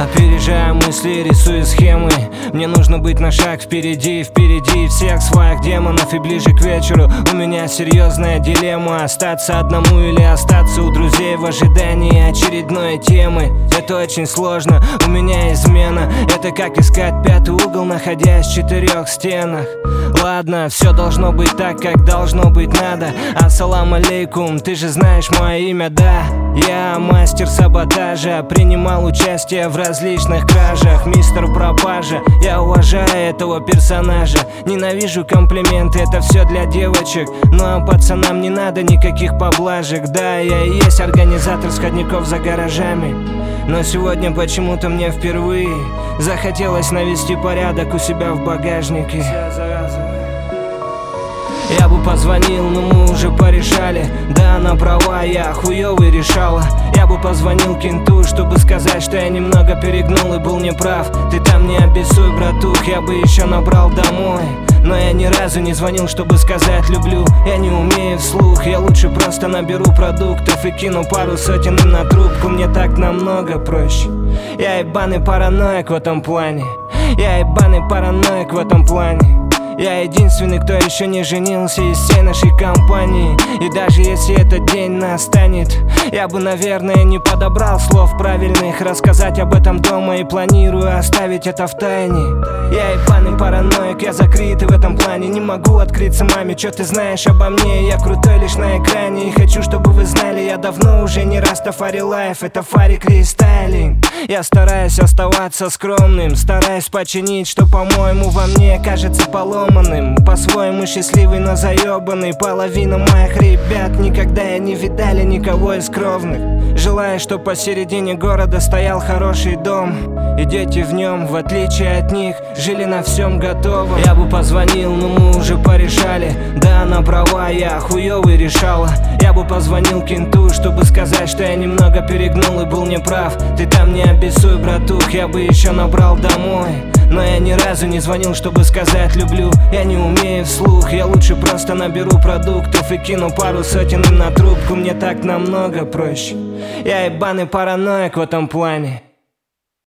Опережая мысли, рисую схемы. Мне нужно быть на шаг впереди всех своих демонов. И ближе к вечеру у меня серьезная дилемма: остаться одному или остаться у друзей в ожидании очередной темы. Это очень сложно, у меня измена. Это как искать пятый угол, находясь в четырех стенах. Ладно, все должно быть так, как должно быть надо. Ассалам алейкум, ты же знаешь мое имя, да? Я мастер саботажа, принимал участие в различных кражах. Мистер Пропажа, я уважаю этого персонажа. Ненавижу комплименты, это все для девочек. Ну а пацанам не надо никаких поблажек. Да, я и есть организатор сходников за гаражами. Но сегодня почему-то мне впервые захотелось навести порядок у себя в багажнике. Я бы позвонил, но мы уже порешали. Да, она права, я хуёвый решала. Я бы позвонил кенту, чтобы сказать, что я немного перегнул и был неправ. Ты там не обессуй, братух, я бы еще набрал домой. Но я ни разу не звонил, чтобы сказать люблю. Я не умею вслух, я лучше просто наберу продуктов и кину пару сотен им на трубку. Мне так намного проще. Я ебаный параноик в этом плане. Я ебаный параноик в этом плане. Я единственный, кто еще не женился из всей нашей компании. И даже если этот день настанет, я бы, наверное, не подобрал слов правильных рассказать об этом дома и планирую оставить это в тайне. Я ебаный параноик, я закрытый в этом плане. Не могу открыться маме, что ты знаешь обо мне. Я крутой лишь на экране и хочу, чтобы вы знали, я давно уже не Растафари Лайф, это Фарик рестайлинг. Я стараюсь оставаться скромным, стараюсь починить, что, по-моему, во мне кажется поломанным. По-своему счастливый, но заебанный. Половина моих ребят никогда я не видали никого из кровных. Желаю, чтоб посередине города стоял хороший дом, и дети в нем, в отличие от них, жили на всем готовом. Я бы позвонил, но мы уже порешали. Да, она права, я хуёвый решала. Я бы позвонил кенту, чтобы сказать, что я немного перегнул и был неправ. Ты там не обессуй, братух, я бы еще набрал домой. Но я ни разу не звонил, чтобы сказать люблю. Я не умею вслух, я лучше просто наберу продуктов и кину пару сотен им на трубку. Мне так намного проще. Я ебаный параноик в этом плане.